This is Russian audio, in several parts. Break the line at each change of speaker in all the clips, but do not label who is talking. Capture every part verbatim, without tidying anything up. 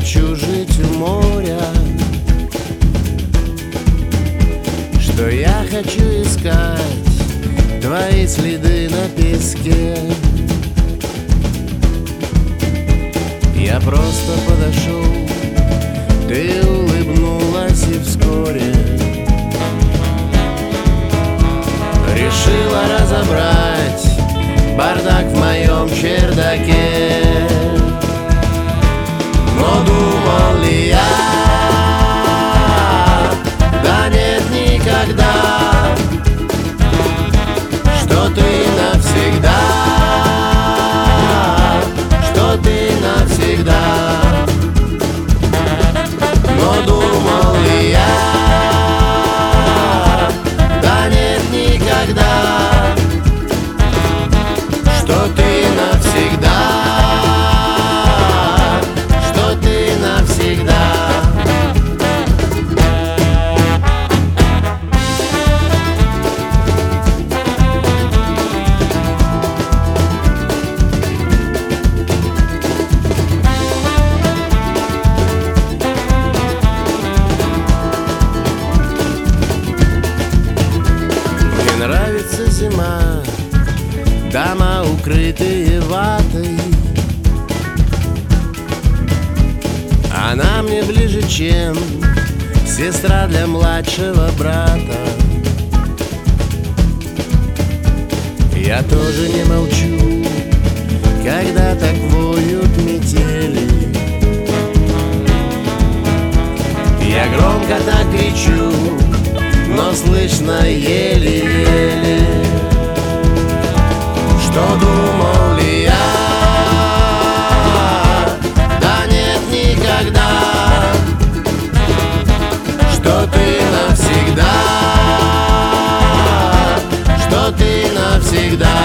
хочу жить у моря, что я хочу искать твои следы на песке. Я просто подошел, ты улыбнулась и вскоре решила разобрать бардак в моем чердаке. Но думал ли я, да нет, никогда, что ты навсегда, что ты навсегда. Но думал ли я, да нет, никогда, что ты навсегда, что ты навсегда. Мне нравится зима, дома укрытые ватой. Она мне ближе, чем сестра для младшего брата. Я тоже не молчу, когда так воют метели. Я громко так кричу, но слышно еле-еле. Что думал ли я, да нет, никогда, что ты навсегда, что ты навсегда.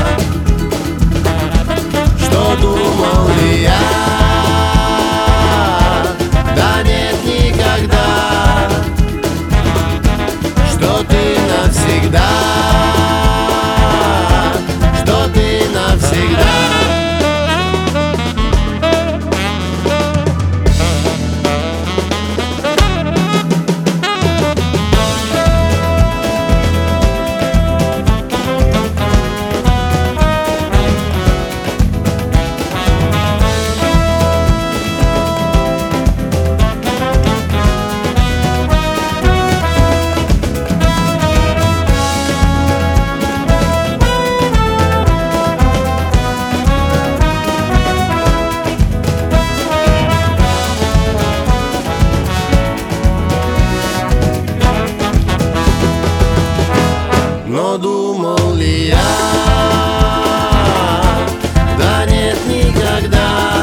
Что думал ли я, да нет, никогда, что ты навсегда, что ты навсегда. Но думал ли я, да нет, никогда,